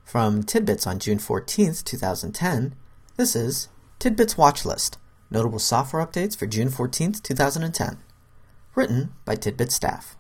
From Tidbits on June 14th, 2010, this is Tidbits Watch List, Notable Software Updates for June 14th, 2010. Written by Tidbits staff.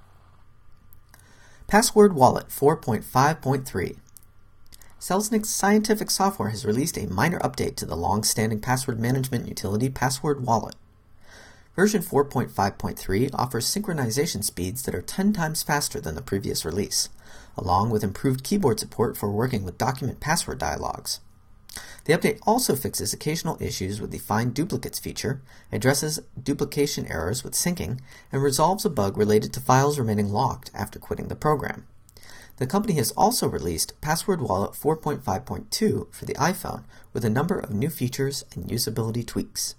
Password Wallet 4.5.3. Selznick Scientific Software has released a minor update to the long-standing password management utility Password Wallet. Version 4.5.3 offers synchronization speeds that are 10 times faster than the previous release, along with improved keyboard support for working with document password dialogues. The update also fixes occasional issues with the Find Duplicates feature, addresses duplication errors with syncing, and resolves a bug related to files remaining locked after quitting the program. The company has also released Password Wallet 4.5.2 for the iPhone with a number of new features and usability tweaks.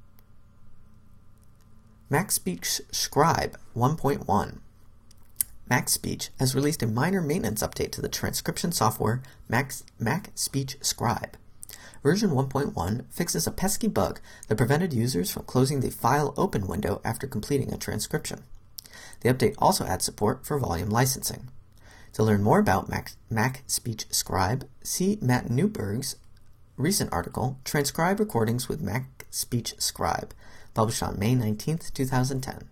MacSpeech Scribe 1.1. MacSpeech has released a minor maintenance update to the transcription software MacSpeech Scribe. Version 1.1 fixes a pesky bug that prevented users from closing the File Open window after completing a transcription. The update also adds support for volume licensing. To learn more about MacSpeech Scribe, see Matt Newberg's recent article, Transcribe Recordings with MacSpeech Scribe, published on May 19, 2010.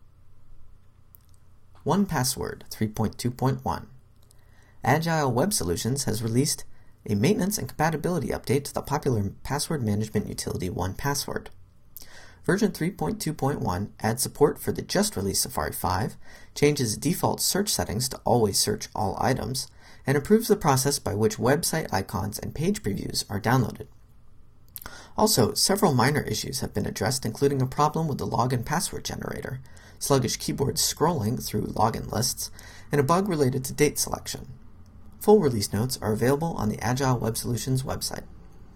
1Password 3.2.1. Agile Web Solutions has released a maintenance and compatibility update to the popular password management utility 1Password. Version 3.2.1 adds support for the just-released Safari 5, changes default search settings to always search all items, and improves the process by which website icons and page previews are downloaded. Also, several minor issues have been addressed, including a problem with the login password generator, sluggish keyboard scrolling through login lists, and a bug related to date selection. Full release notes are available on the Agile Web Solutions website.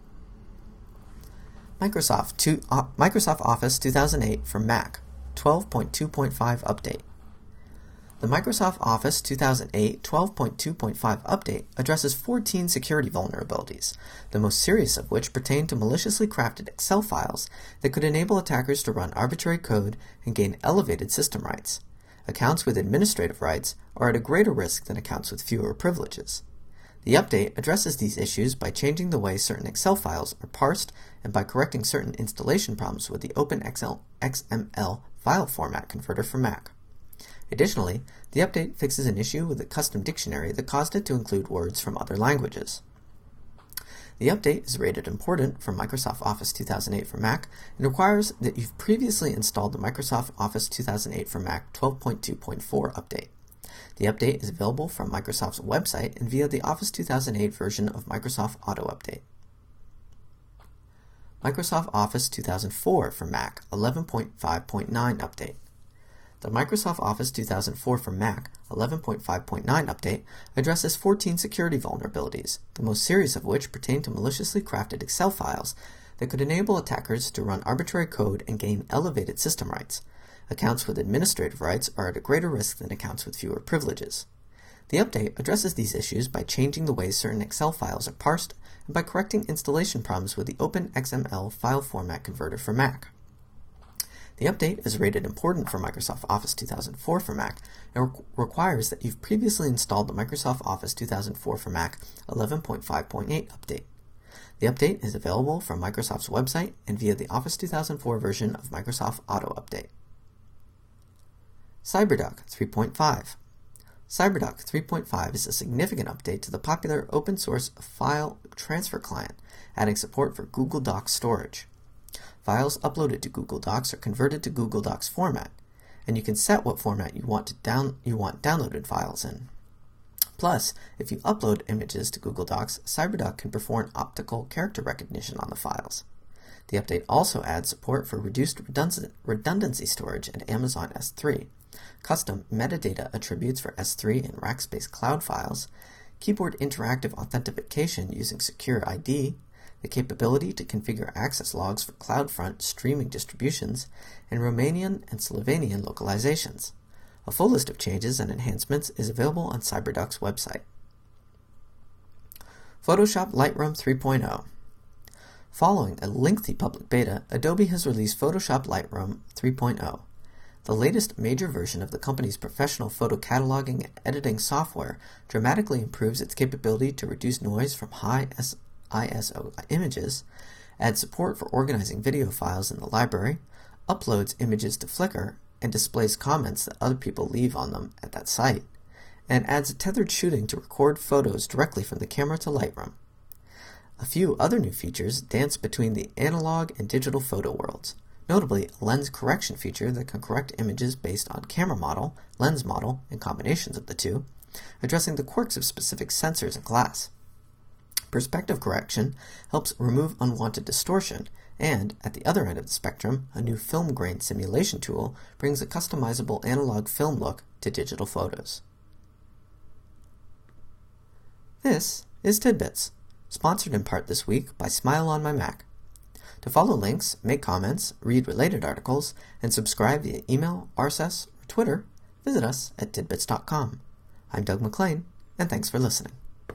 Microsoft Office 2008 for Mac 12.2.5 update. The Microsoft Office 2008 12.2.5 update addresses 14 security vulnerabilities, the most serious of which pertain to maliciously crafted Excel files that could enable attackers to run arbitrary code and gain elevated system rights. Accounts with administrative rights are at a greater risk than accounts with fewer privileges. The update addresses these issues by changing the way certain Excel files are parsed and by correcting certain installation problems with the OpenXML file format converter for Mac. Additionally, the update fixes an issue with a custom dictionary that caused it to include words from other languages. The update is rated important for Microsoft Office 2008 for Mac and requires that you've previously installed the Microsoft Office 2008 for Mac 12.2.4 update. The update is available from Microsoft's website and via the Office 2008 version of Microsoft Auto Update. Microsoft Office 2004 for Mac 11.5.9 update. The Microsoft Office 2004 for Mac 11.5.9 update addresses 14 security vulnerabilities, the most serious of which pertain to maliciously crafted Excel files that could enable attackers to run arbitrary code and gain elevated system rights. Accounts with administrative rights are at a greater risk than accounts with fewer privileges. The update addresses these issues by changing the way certain Excel files are parsed and by correcting installation problems with the OpenXML file format converter for Mac. The update is rated important for Microsoft Office 2004 for Mac and requires that you've previously installed the Microsoft Office 2004 for Mac 11.5.8 update. The update is available from Microsoft's website and via the Office 2004 version of Microsoft Auto Update. CyberDuck 3.5. CyberDuck 3.5 is a significant update to the popular open-source file transfer client, adding support for Google Docs storage. Files uploaded to Google Docs are converted to Google Docs format, and you can set what format you want downloaded files in. Plus, if you upload images to Google Docs, CyberDuck can perform optical character recognition on the files. The update also adds support for reduced redundancy storage at Amazon S3, custom metadata attributes for S3 and Rackspace Cloud files, keyboard interactive authentication using Secure ID, the capability to configure access logs for CloudFront streaming distributions, and Romanian and Slovenian localizations. A full list of changes and enhancements is available on CyberDuck's website. Photoshop Lightroom 3.0. Following a lengthy public beta, Adobe has released Photoshop Lightroom 3.0. The latest major version of the company's professional photo cataloging and editing software dramatically improves its capability to reduce noise from high ISO images, adds support for organizing video files in the library, uploads images to Flickr, and displays comments that other people leave on them at that site, and adds a tethered shooting to record photos directly from the camera to Lightroom. A few other new features dance between the analog and digital photo worlds, notably a lens correction feature that can correct images based on camera model, lens model, and combinations of the two, addressing the quirks of specific sensors and glass. Perspective correction helps remove unwanted distortion, and, at the other end of the spectrum, a new film grain simulation tool brings a customizable analog film look to digital photos. This is Tidbits, sponsored in part this week by Smile on My Mac. To follow links, make comments, read related articles, and subscribe via email, RSS, or Twitter, visit us at tidbits.com. I'm Doug McLean, and thanks for listening.